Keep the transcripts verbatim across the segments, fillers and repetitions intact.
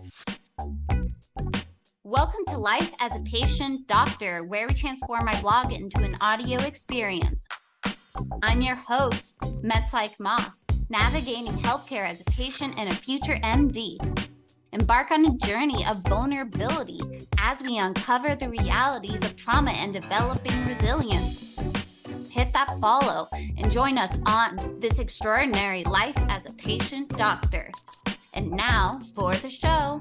Welcome to Life as a Patient Doctor, where we transform my blog into an audio experience. I'm your host, MedPsych Moss, navigating healthcare as a patient and a future M D. Embark on a journey of vulnerability as we uncover the realities of trauma and developing resilience. Hit that follow and join us on this extraordinary Life as a Patient Doctor. And now for the show.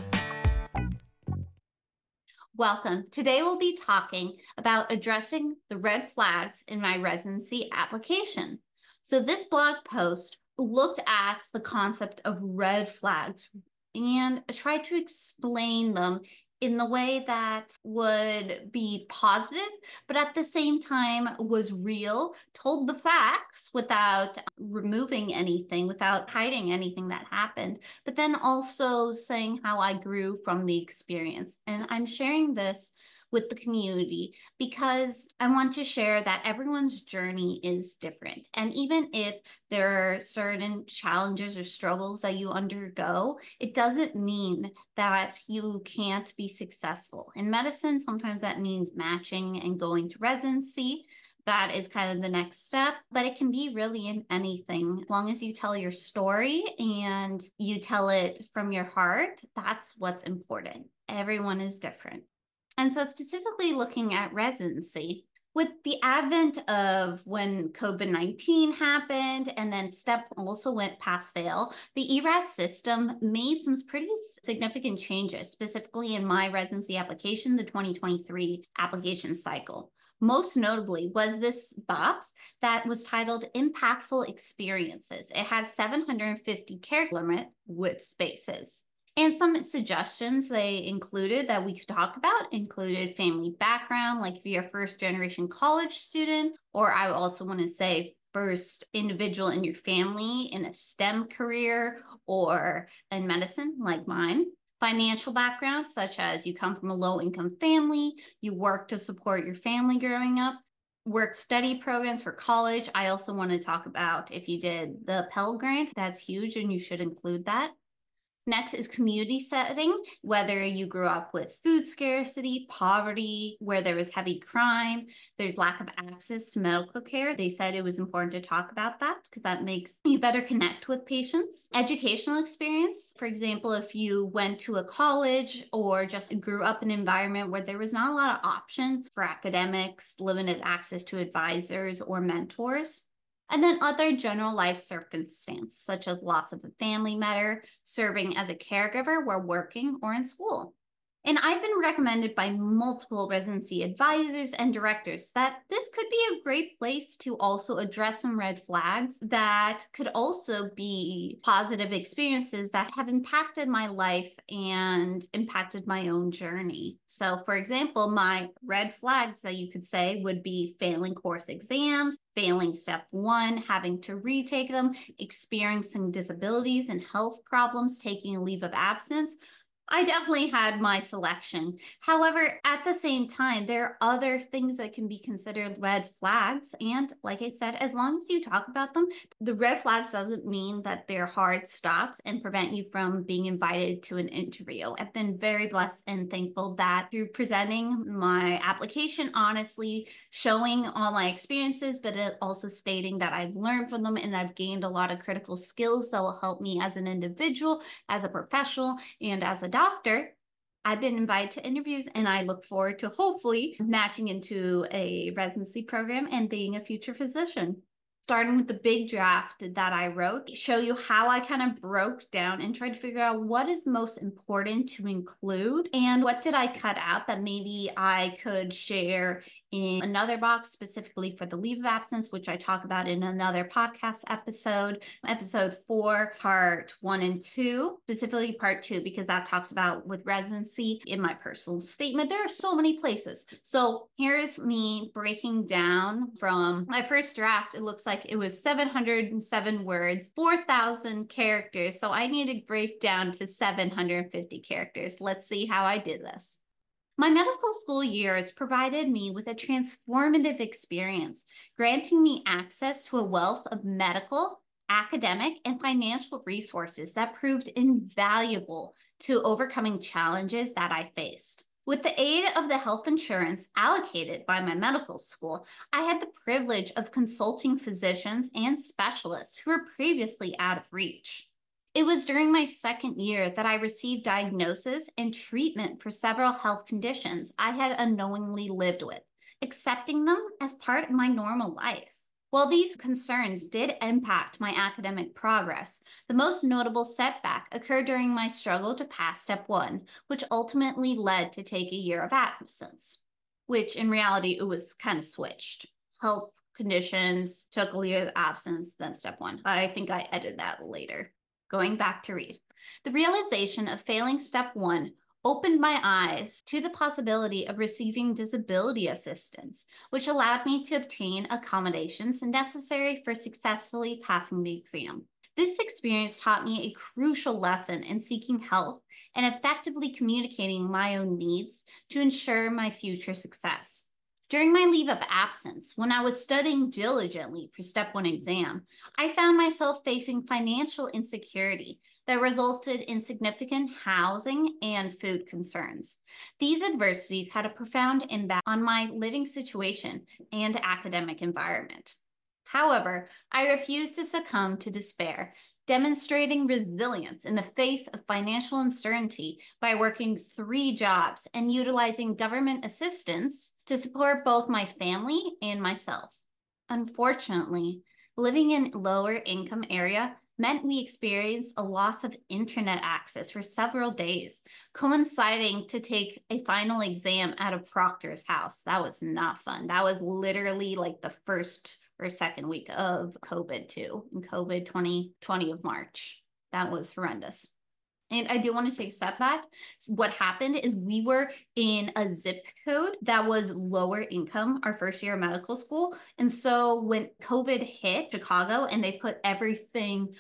Welcome. Today we'll be talking about addressing the red flags in my residency application. So this blog post looked at the concept of red flags and tried to explain them in the way that would be positive, but at the same time was real, told the facts without removing anything, without hiding anything that happened, but then also saying how I grew from the experience. And I'm sharing this with the community because I want to share that everyone's journey is different. And even if there are certain challenges or struggles that you undergo, it doesn't mean that you can't be successful. In medicine, sometimes that means matching and going to residency. That is kind of the next step, but it can be really in anything. As long as you tell your story and you tell it from your heart, that's what's important. Everyone is different. And so specifically looking at residency, with the advent of when COVID nineteen happened and then STEP also went pass-fail, the E R A S system made some pretty significant changes, specifically in my residency application, the twenty twenty-three application cycle. Most notably was this box that was titled Impactful Experiences. It had seven hundred fifty character limit with spaces. And some suggestions they included that we could talk about included family background, like if you're a first generation college student, or I also want to say first individual in your family in a STEM career or in medicine like mine. Financial background, such as you come from a low income family, you work to support your family growing up. Work study programs for college. I also want to talk about if you did the Pell Grant, that's huge and you should include that. Next is community setting, whether you grew up with food scarcity, poverty, where there was heavy crime, there's lack of access to medical care. They said it was important to talk about that because that makes you better connect with patients. Educational experience, for example, if you went to a college or just grew up in an environment where there was not a lot of options for academics, limited access to advisors or mentors. And then other general life circumstances, such as loss of a family member, serving as a caregiver while working or in school. And I've been recommended by multiple residency advisors and directors that this could be a great place to also address some red flags that could also be positive experiences that have impacted my life and impacted my own journey. So for example, my red flags that you could say would be failing course exams, failing step one, having to retake them, experiencing disabilities and health problems, taking a leave of absence. I definitely had my selection. However, at the same time, there are other things that can be considered red flags. And like I said, as long as you talk about them, the red flags doesn't mean that they're hard stops and prevent you from being invited to an interview. I've been very blessed and thankful that through presenting my application, honestly, showing all my experiences, but it also stating that I've learned from them and I've gained a lot of critical skills that will help me as an individual, as a professional, and as a doctor. Doctor, I've been invited to interviews and I look forward to hopefully matching into a residency program and being a future physician. Starting with the big draft that I wrote, show you how I kind of broke down and tried to figure out what is the most important to include and what did I cut out that maybe I could share in another box specifically for the leave of absence, which I talk about in another podcast episode, episode four, part one and two, specifically part two, because that talks about with residency in my personal statement. There are so many places. So here's me breaking down from my first draft. It looks like it was seven hundred seven words, four thousand characters. So I need to break down to seven hundred fifty characters. Let's see how I did this. My medical school years provided me with a transformative experience, granting me access to a wealth of medical, academic and financial resources that proved invaluable to overcoming challenges that I faced. With the aid of the health insurance allocated by my medical school, I had the privilege of consulting physicians and specialists who were previously out of reach. It was during my second year that I received diagnosis and treatment for several health conditions I had unknowingly lived with, accepting them as part of my normal life. While these concerns did impact my academic progress, the most notable setback occurred during my struggle to pass step one, which ultimately led to take a year of absence, which in reality, it was kind of switched. Health conditions took a year of absence, then step one. I think I edited that later. Going back to read. The realization of failing step one opened my eyes to the possibility of receiving disability assistance, which allowed me to obtain accommodations necessary for successfully passing the exam. This experience taught me a crucial lesson in seeking help and effectively communicating my own needs to ensure my future success. During my leave of absence, when I was studying diligently for step one exam, I found myself facing financial insecurity that resulted in significant housing and food concerns. These adversities had a profound impact on my living situation and academic environment. However, I refused to succumb to despair, demonstrating resilience in the face of financial uncertainty by working three jobs and utilizing government assistance to support both my family and myself. Unfortunately, living in lower income area meant we experienced a loss of internet access for several days, coinciding to take a final exam at a proctor's house. That was not fun. That was literally like the first or second week of COVID too, in COVID twenty twenty of March. That was horrendous. And I do want to take a step back. So what happened is we were in a zip code that was lower income our first year of medical school. And so when COVID hit Chicago and they put everything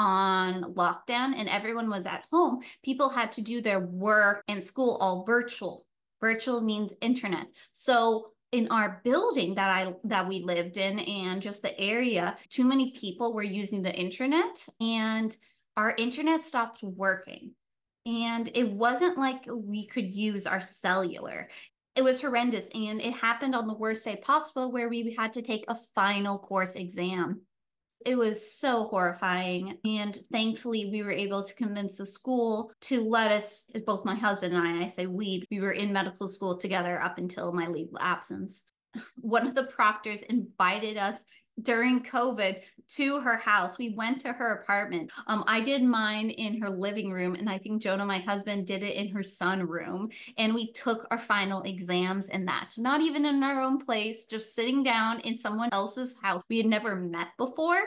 on lockdown and everyone was at home, people had to do their work and school all virtual. Virtual means internet. So in our building that I that we lived in and just the area, too many people were using the internet and our internet stopped working. And it wasn't like we could use our cellular. It was horrendous. And it happened on the worst day possible where we had to take a final course exam. It was so horrifying. And thankfully, we were able to convince the school to let us, both my husband and I, I say we, we were in medical school together up until my leave of absence. One of the proctors invited us during COVID to her house. We went to her apartment. Um, I did mine in her living room, and I think Jonah, my husband, did it in her sunroom. And we took our final exams in that, not even in our own place, just sitting down in someone else's house we had never met before.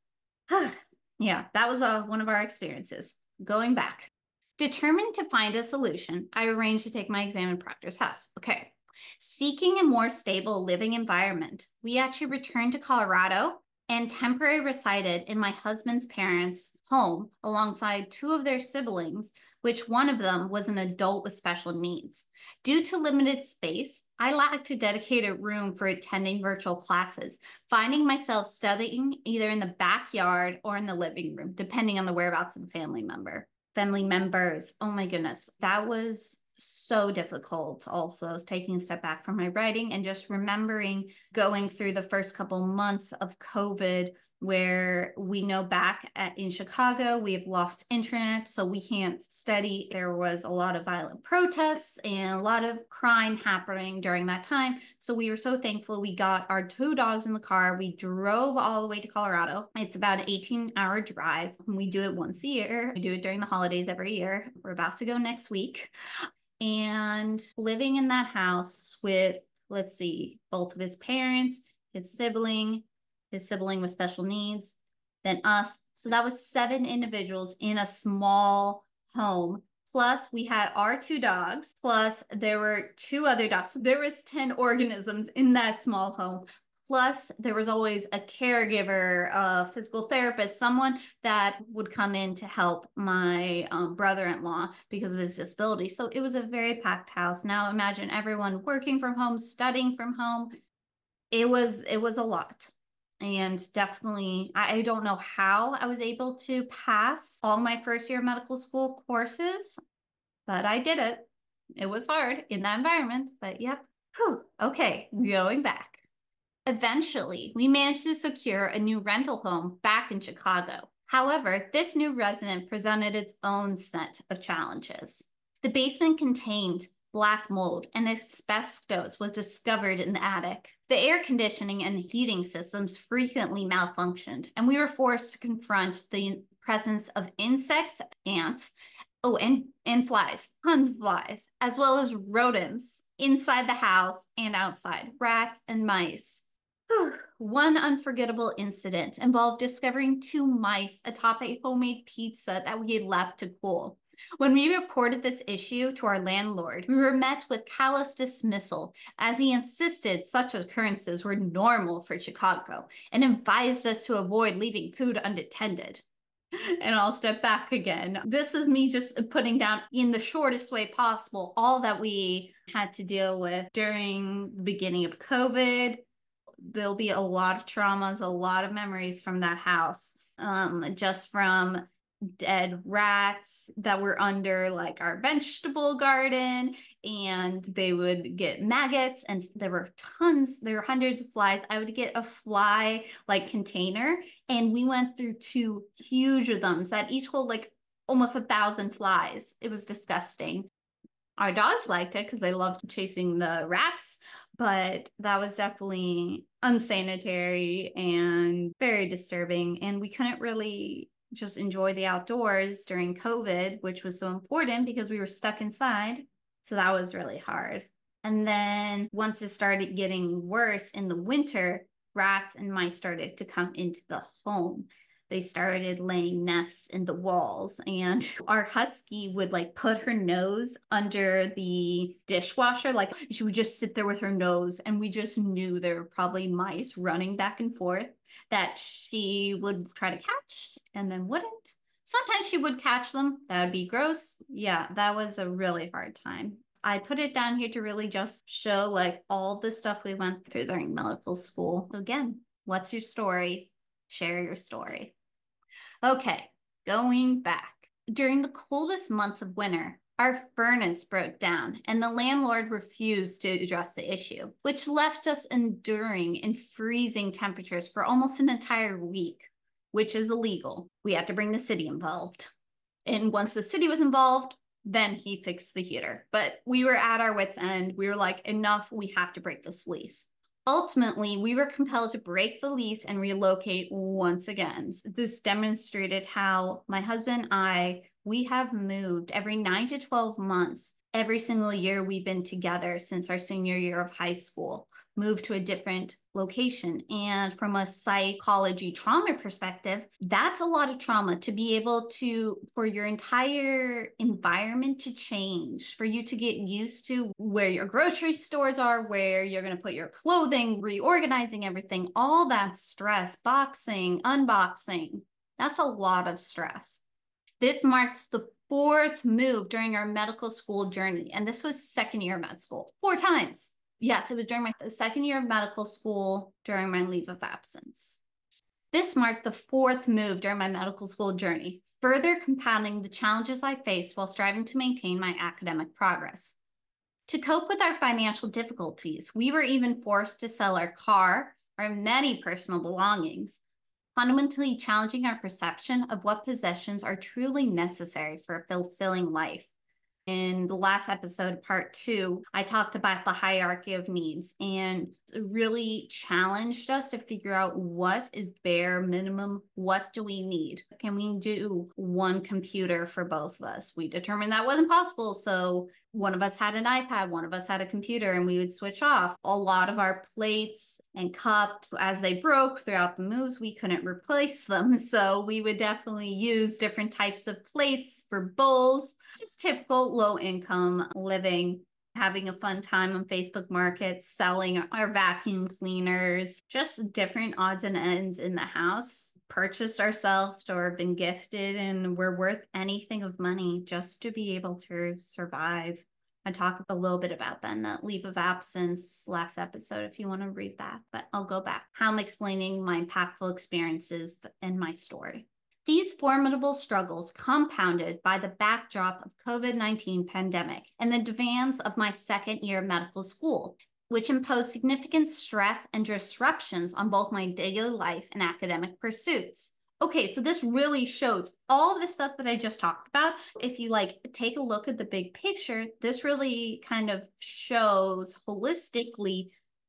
Yeah, that was uh, one of our experiences. Going back. Determined to find a solution, I arranged to take my exam in proctor's house. Okay. Seeking a more stable living environment, we actually returned to Colorado and temporarily resided in my husband's parents' home alongside two of their siblings, which one of them was an adult with special needs. Due to limited space, I lacked a dedicated room for attending virtual classes, finding myself studying either in the backyard or in the living room, depending on the whereabouts of the family member. Family members, oh my goodness, that was so difficult. Also, I was taking a step back from my writing and just remembering going through the first couple months of COVID, where we know back at, in Chicago, we have lost internet, so we can't study. There was a lot of violent protests and a lot of crime happening during that time. So we were so thankful we got our two dogs in the car. We drove all the way to Colorado. It's about an eighteen hour drive. We do it once a year. We do it during the holidays every year. We're about to go next week. And living in that house with, let's see, both of his parents, his sibling, his sibling with special needs, then us. So that was seven individuals in a small home. Plus we had our two dogs, plus there were two other dogs. So there was ten organisms in that small home. Plus, there was always a caregiver, a physical therapist, someone that would come in to help my um, brother-in-law because of his disability. So it was a very packed house. Now imagine everyone working from home, studying from home. It was, it was a lot. And definitely, I don't know how I was able to pass all my first year medical school courses, but I did it. It was hard in that environment, but yep. Whew. Okay, going back. Eventually, we managed to secure a new rental home back in Chicago. However, this new resident presented its own set of challenges. The basement contained black mold and asbestos was discovered in the attic. The air conditioning and heating systems frequently malfunctioned, and we were forced to confront the presence of insects, ants, oh, and, and flies, tons of flies, as well as rodents inside the house and outside, rats and mice. One unforgettable incident involved discovering two mice atop a homemade pizza that we had left to cool. When we reported this issue to our landlord, we were met with callous dismissal as he insisted such occurrences were normal for Chicago and advised us to avoid leaving food unattended. And I'll step back again. This is me just putting down in the shortest way possible all that we had to deal with during the beginning of COVID. There'll be a lot of traumas, a lot of memories from that house, um, just from dead rats that were under like our vegetable garden, and they would get maggots, and there were tons, there were hundreds of flies. I would get a fly like container, and we went through two huge of them that each hold like almost a thousand flies. It was disgusting. Our dogs liked it because they loved chasing the rats, but that was definitely unsanitary and very disturbing. And we couldn't really just enjoy the outdoors during COVID, which was so important because we were stuck inside. So that was really hard. And then once it started getting worse in the winter, rats and mice started to come into the home. They started laying nests in the walls, and our husky would like put her nose under the dishwasher. Like she would just sit there with her nose, and we just knew there were probably mice running back and forth that she would try to catch and then wouldn't. Sometimes she would catch them. That would be gross. Yeah, that was a really hard time. I put it down here to really just show like all the stuff we went through during medical school. So again, what's your story? Share your story. Okay, going back. During the coldest months of winter, our furnace broke down and the landlord refused to address the issue, which left us enduring in freezing temperatures for almost an entire week, which is illegal. We had to bring the city involved. And once the city was involved, then he fixed the heater. But we were at our wits' end. We were like, enough, we have to break this lease. Ultimately, we were compelled to break the lease and relocate once again. This demonstrated how my husband and I, we have moved every nine to twelve months. Every single year we've been together since our senior year of high school, moved to a different location. And from a psychology trauma perspective, that's a lot of trauma to be able to, for your entire environment to change, for you to get used to where your grocery stores are, where you're going to put your clothing, reorganizing everything, all that stress, boxing, unboxing. That's a lot of stress. This marked the fourth move during our medical school journey. And this was second year of med school, four times. Yes, it was during my second year of medical school during my leave of absence. This marked the fourth move during my medical school journey, further compounding the challenges I faced while striving to maintain my academic progress. To cope with our financial difficulties, we were even forced to sell our car, our many personal belongings, fundamentally challenging our perception of what possessions are truly necessary for a fulfilling life. In the last episode, part two, I talked about the hierarchy of needs, and it really challenged us to figure out what is bare minimum, what do we need? Can we do one computer for both of us? We determined that wasn't possible, so one of us had an iPad, one of us had a computer, and we would switch off. A lot of our plates and cups, as they broke throughout the moves, we couldn't replace them. So we would definitely use different types of plates for bowls, just typical low income living, having a fun time on Facebook Markets, selling our vacuum cleaners, just different odds and ends in the house. Purchased ourselves or been gifted, and we're worth anything of money just to be able to survive. I talked a little bit about that in the leave of absence last episode if you want to read that, but I'll go back. How I'm explaining my impactful experiences in my story. These formidable struggles compounded by the backdrop of COVID nineteen pandemic and the demands of my second year of medical school, which imposed significant stress and disruptions on both my daily life and academic pursuits. Okay, so this really shows all the stuff that I just talked about. If you like take a look at the big picture, this really kind of shows holistically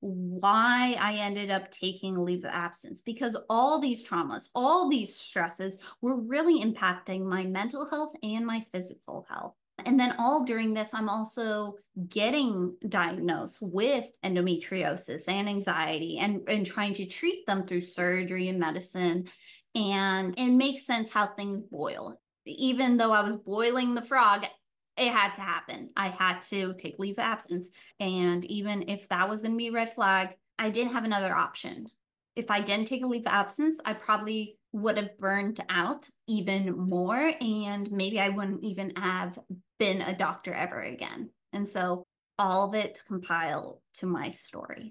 why I ended up taking a leave of absence, because all these traumas, all these stresses were really impacting my mental health and my physical health. And then all during this, I'm also getting diagnosed with endometriosis and anxiety and, and trying to treat them through surgery and medicine. And it makes sense how things boil. Even though I was boiling the frog, it had to happen. I had to take leave of absence. And even if that was going to be a red flag, I didn't have another option. If I didn't take a leave of absence, I probably would have burned out even more. And maybe I wouldn't even have been a doctor ever again. And so all of it compiled to my story.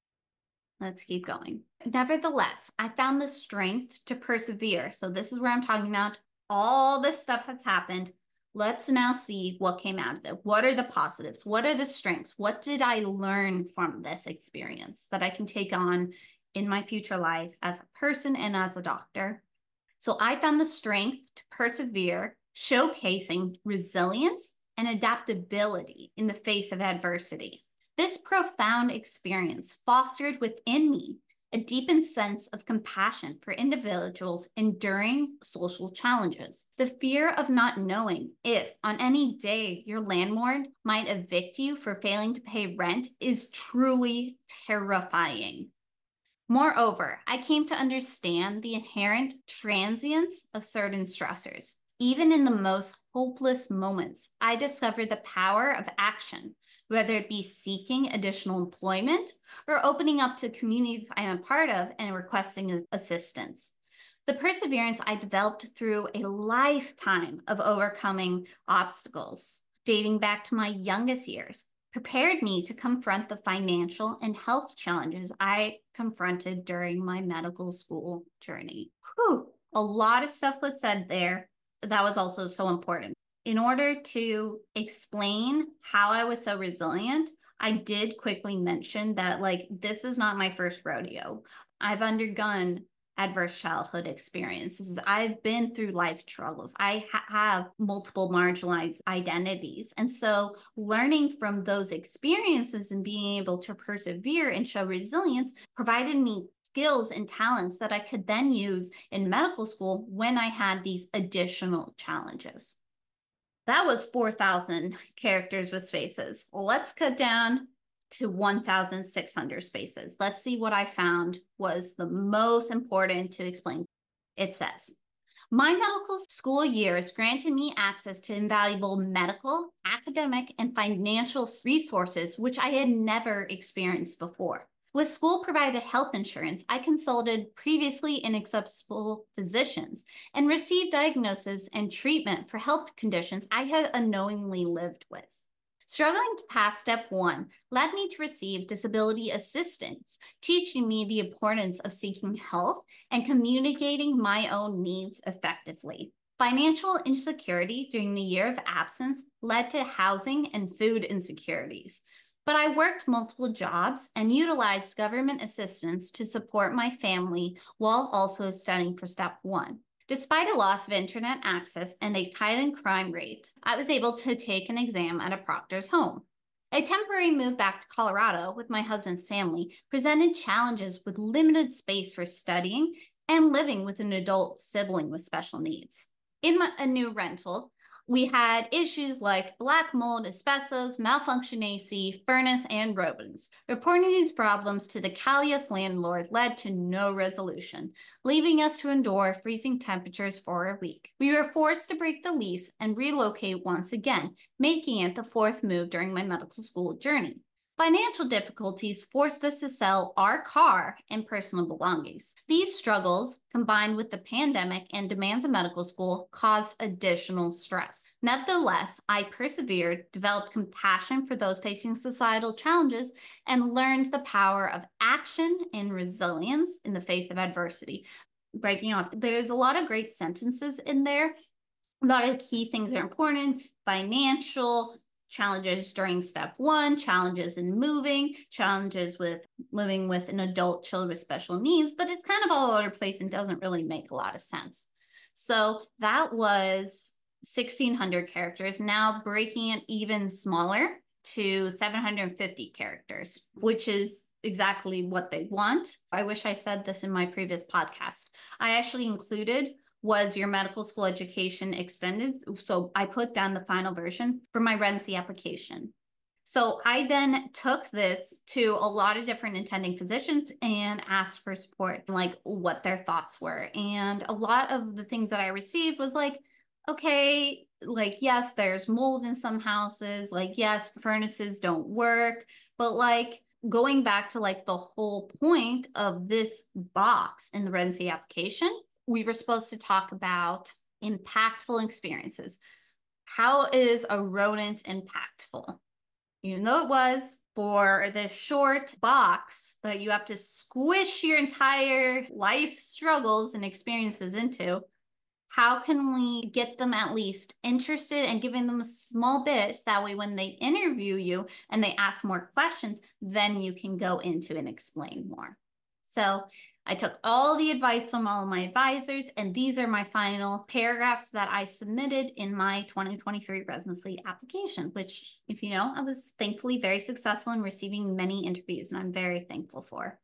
Let's keep going. Nevertheless, I found the strength to persevere. So this is where I'm talking about all this stuff has happened. Let's now see what came out of it. What are the positives? What are the strengths? What did I learn from this experience that I can take on in my future life as a person and as a doctor? So I found the strength to persevere, showcasing resilience and adaptability in the face of adversity. This profound experience fostered within me a deepened sense of compassion for individuals enduring social challenges. The fear of not knowing if on any day your landlord might evict you for failing to pay rent is truly terrifying. Moreover, I came to understand the inherent transience of certain stressors. Even in the most hopeless moments, I discovered the power of action, whether it be seeking additional employment or opening up to communities I am a part of and requesting assistance. The perseverance I developed through a lifetime of overcoming obstacles, dating back to my youngest years, prepared me to confront the financial and health challenges I confronted during my medical school journey. Whew, a lot of stuff was said there. That was also so important. In order to explain how I was so resilient, I did quickly mention that, like, this is not my first rodeo. I've undergone adverse childhood experiences. I've been through life struggles. I ha have multiple marginalized identities. And so learning from those experiences and being able to persevere and show resilience provided me skills and talents that I could then use in medical school when I had these additional challenges. That was four thousand characters with spaces. Well, let's cut down to one thousand six hundred spaces. Let's see what I found was the most important to explain. It says, my medical school years granted me access to invaluable medical, academic, and financial resources, which I had never experienced before. With school-provided health insurance, I consulted previously inaccessible physicians and received diagnosis and treatment for health conditions I had unknowingly lived with. Struggling to pass step one led me to receive disability assistance, teaching me the importance of seeking help and communicating my own needs effectively. Financial insecurity during the year of absence led to housing and food insecurities. But I worked multiple jobs and utilized government assistance to support my family while also studying for step one. Despite a loss of internet access and a tightened crime rate, I was able to take an exam at a proctor's home. A temporary move back to Colorado with my husband's family presented challenges with limited space for studying and living with an adult sibling with special needs. In my, a new rental, we had issues like black mold, asbestos, malfunction A C, furnace, and rodents. Reporting these problems to the callous landlord led to no resolution, leaving us to endure freezing temperatures for a week. We were forced to break the lease and relocate once again, making it the fourth move during my medical school journey. Financial difficulties forced us to sell our car and personal belongings. These struggles, combined with the pandemic and demands of medical school, caused additional stress. Nevertheless, I persevered, developed compassion for those facing societal challenges, and learned the power of action and resilience in the face of adversity. Breaking off, there's a lot of great sentences in there. A lot of key things are important: financial, challenges during step one, challenges in moving, challenges with living with an adult child with special needs, but it's kind of all over the place and doesn't really make a lot of sense. So that was sixteen hundred characters, now breaking it even smaller to seven hundred fifty characters, which is exactly what they want. I wish I said this in my previous podcast. I actually included was your medical school education extended. So I put down the final version for my residency application. So I then took this to a lot of different intending physicians and asked for support, like what their thoughts were. And a lot of the things that I received was like, okay, like, yes, there's mold in some houses. Like, yes, furnaces don't work. But like going back to like the whole point of this box in the residency application, we were supposed to talk about impactful experiences. How is a rodent impactful? Even though it was for this short box that you have to squish your entire life struggles and experiences into, how can we get them at least interested and giving them a small bit? That way, when they interview you and they ask more questions, then you can go into and explain more. So I took all the advice from all of my advisors, and these are my final paragraphs that I submitted in my twenty twenty-three residency application, which, if you know, I was thankfully very successful in receiving many interviews, and I'm very thankful for.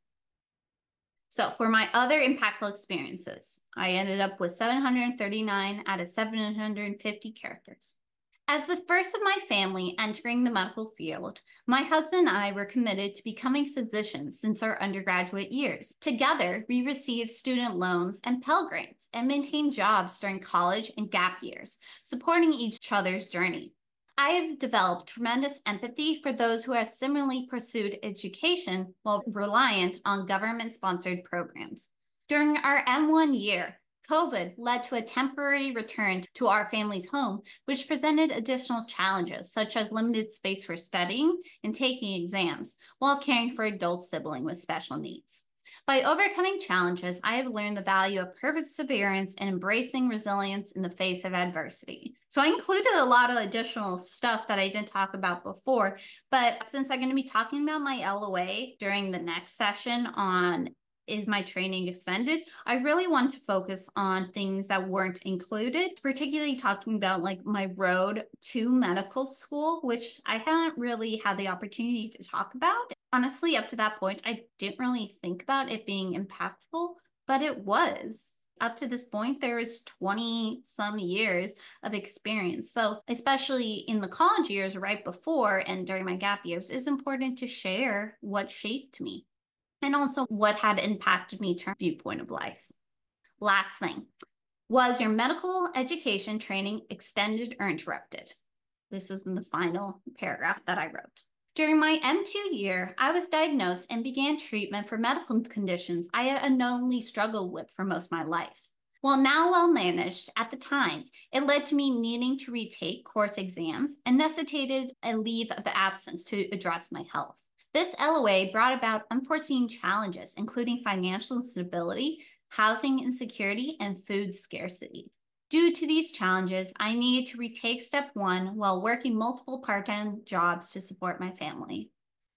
So for my other impactful experiences, I ended up with seven hundred thirty-nine out of seven hundred fifty characters. As the first of my family entering the medical field, my husband and I were committed to becoming physicians since our undergraduate years. Together, we received student loans and Pell Grants and maintained jobs during college and gap years, supporting each other's journey. I have developed tremendous empathy for those who have similarly pursued education while reliant on government-sponsored programs. During our M one year, COVID led to a temporary return to our family's home, which presented additional challenges, such as limited space for studying and taking exams, while caring for adult sibling with special needs. By overcoming challenges, I have learned the value of perseverance and embracing resilience in the face of adversity. So I included a lot of additional stuff that I didn't talk about before, but since I'm going to be talking about my L O A during the next session on is my training extended, I really want to focus on things that weren't included, particularly talking about like my road to medical school, which I haven't really had the opportunity to talk about. Honestly, up to that point, I didn't really think about it being impactful, but it was. Up to this point, there was twenty some years of experience. So especially in the college years right before and during my gap years, it's important to share what shaped me and also what had impacted me to viewpoint of life. Last thing, was your medical education training extended or interrupted? This is the final paragraph that I wrote. During my M two year, I was diagnosed and began treatment for medical conditions I had unknowingly struggled with for most of my life. While now well managed, at the time, it led to me needing to retake course exams and necessitated a leave of absence to address my health. This L O A brought about unforeseen challenges, including financial instability, housing insecurity, and food scarcity. Due to these challenges, I needed to retake step one while working multiple part-time jobs to support my family.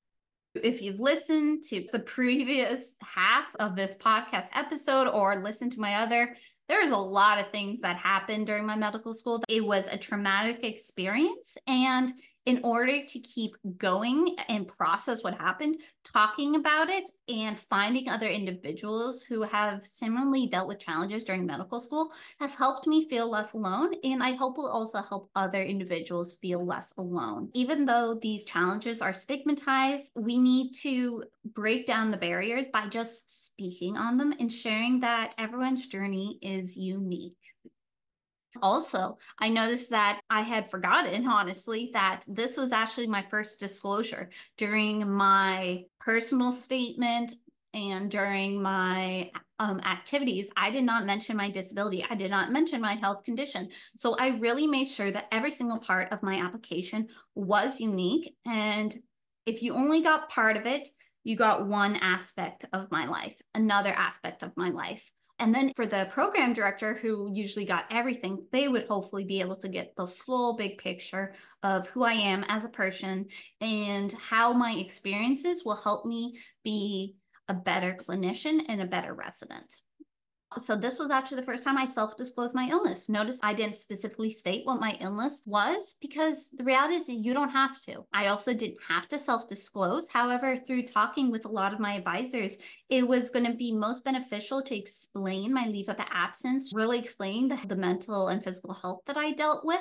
If you've listened to the previous half of this podcast episode or listened to my other, there was a lot of things that happened during my medical school. It was a traumatic experience, and in order to keep going and process what happened, talking about it and finding other individuals who have similarly dealt with challenges during medical school has helped me feel less alone, and I hope will also help other individuals feel less alone. Even though these challenges are stigmatized, we need to break down the barriers by just speaking on them and sharing that everyone's journey is unique. Also, I noticed that I had forgotten, honestly, that this was actually my first disclosure during my personal statement and during my um, activities. I did not mention my disability. I did not mention my health condition. So I really made sure that every single part of my application was unique. And if you only got part of it, you got one aspect of my life, another aspect of my life. And then for the program director who usually got everything, they would hopefully be able to get the full big picture of who I am as a person and how my experiences will help me be a better clinician and a better resident. So this was actually the first time I self-disclosed my illness. Notice I didn't specifically state what my illness was because the reality is that you don't have to. I also didn't have to self-disclose. However, through talking with a lot of my advisors, it was going to be most beneficial to explain my leave of absence, really explain the, the mental and physical health that I dealt with,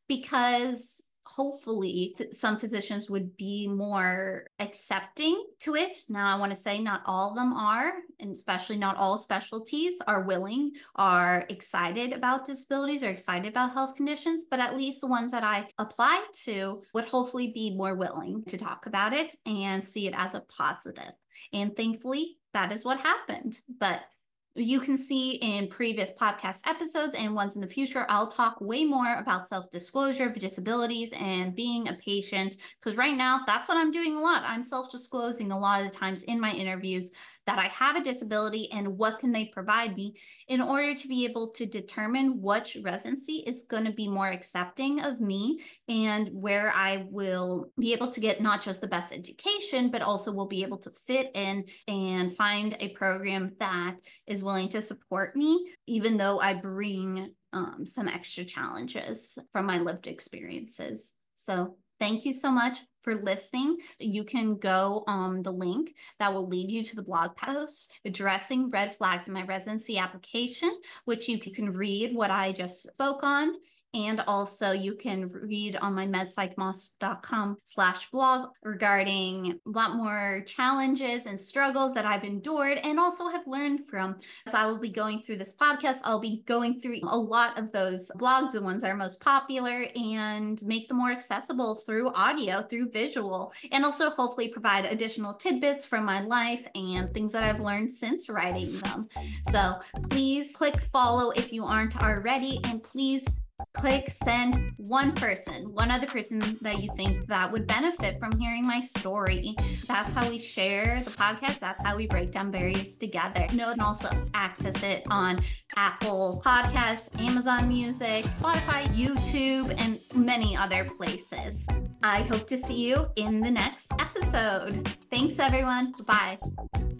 because hopefully some physicians would be more accepting to it. Now, I want to say not all of them are, and especially not all specialties are willing, are excited about disabilities or excited about health conditions, but at least the ones that I applied to would hopefully be more willing to talk about it and see it as a positive. And thankfully, that is what happened. But you can see in previous podcast episodes and ones in the future, I'll talk way more about self-disclosure of disabilities and being a patient, because right now that's what I'm doing a lot. I'm self-disclosing a lot of the times in my interviews that I have a disability and what can they provide me in order to be able to determine which residency is going to be more accepting of me and where I will be able to get not just the best education, but also will be able to fit in and find a program that is willing to support me, even though I bring um, some extra challenges from my lived experiences. So thank you so much for listening. You can go on the link that will lead you to the blog post addressing red flags in my residency application, which you can read what I just spoke on. And also you can read on my medpsychmoss dot com slash blog regarding a lot more challenges and struggles that I've endured and also have learned from. As I will be going through this podcast, I'll be going through a lot of those blogs, the ones that are most popular, and make them more accessible through audio, through visual, and also hopefully provide additional tidbits from my life and things that I've learned since writing them. So please click follow if you aren't already, and please click send one person, one other person that you think that would benefit from hearing my story. That's how we share the podcast. That's how we break down barriers together. You know, and also access it on Apple Podcasts, Amazon Music, Spotify, YouTube, and many other places. I hope to see you in the next episode. Thanks, everyone. Bye.